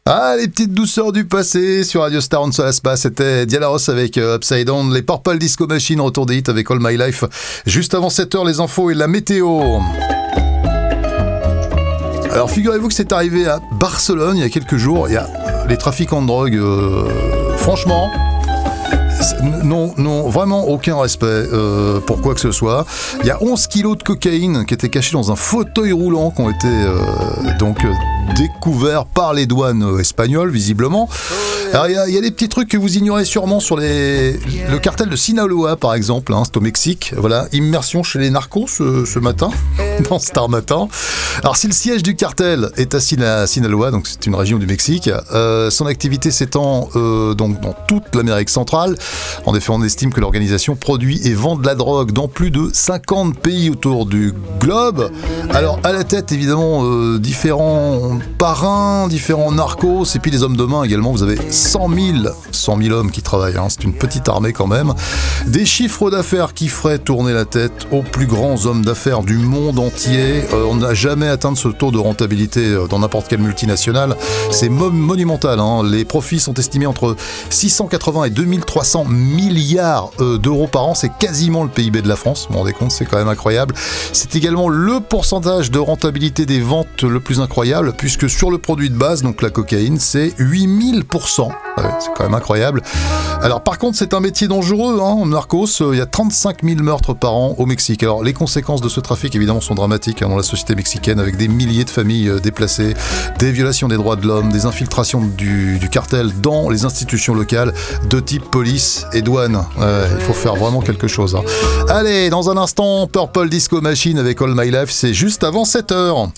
Ah, les petites douceurs du passé sur Radio Star on Solaspa, c'était Diana Ross avec Upside Down, les Purple Disco Machine, retour des hits avec All My Life. Juste avant 7h, les infos et la météo. Alors figurez-vous que c'est arrivé à Barcelone il y a quelques jours. Il y a les trafiquants de drogue, franchement, non, vraiment aucun respect pour quoi que ce soit. Il y a 11 kilos de cocaïne qui étaient cachés dans un fauteuil roulant qui ont été découverts par les douanes espagnoles, visiblement. Alors il y a des petits trucs que vous ignorez sûrement sur le cartel de Sinaloa, par exemple, c'est au Mexique. Voilà, immersion chez les narcos ce matin, dans Star Matin. Alors si le siège du cartel est à Sinaloa, donc c'est une région du Mexique, son activité s'étend donc dans toute l'Amérique centrale. En effet, on estime que l'organisation produit et vend de la drogue dans plus de 50 pays autour du globe. Alors à la tête, évidemment, différents parrains, différents narcos, et puis les hommes de main également. Vous avez 100 000 hommes qui travaillent, c'est une petite armée quand même. Des chiffres d'affaires qui feraient tourner la tête aux plus grands hommes d'affaires du monde entier. On n'a jamais atteint ce taux de rentabilité dans n'importe quelle multinationale. C'est monumental. Les profits sont estimés entre 680 et 2300 milliards d'euros par an. C'est quasiment le PIB de la France. Vous vous rendez compte, c'est quand même incroyable. C'est également le pourcentage de rentabilité des ventes le plus incroyable, puisque sur le produit de base, donc la cocaïne, c'est 8000%. Ouais, c'est quand même incroyable. Alors par contre, c'est un métier dangereux, narcos. Il y a 35 000 meurtres par an au Mexique. Alors les conséquences de ce trafic, évidemment, sont dramatiques dans la société mexicaine, avec des milliers de familles déplacées, des violations des droits de l'homme, des infiltrations du cartel dans les institutions locales de type police et douane. Il faut faire vraiment quelque chose. Allez, dans un instant, Purple Disco Machine avec All My Life, c'est juste avant 7h.